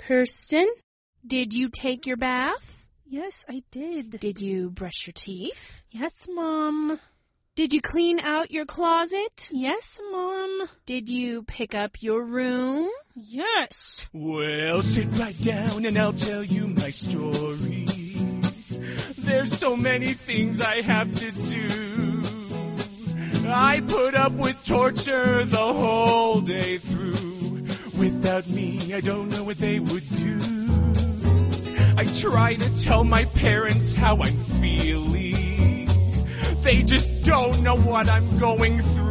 Kirsten, did you take your bath? Yes, I did. Did you brush your teeth? Yes, Mom. Did you clean out your closet? Yes, Mom. Did you pick up your room? Yes. Well, sit right down and I'll tell you my story. There's so many things I have to do. I put up with torture the whole day through. Without me, I don't know what they would do. I try to tell my parents how I'm feeling. They just don't know what I'm going through.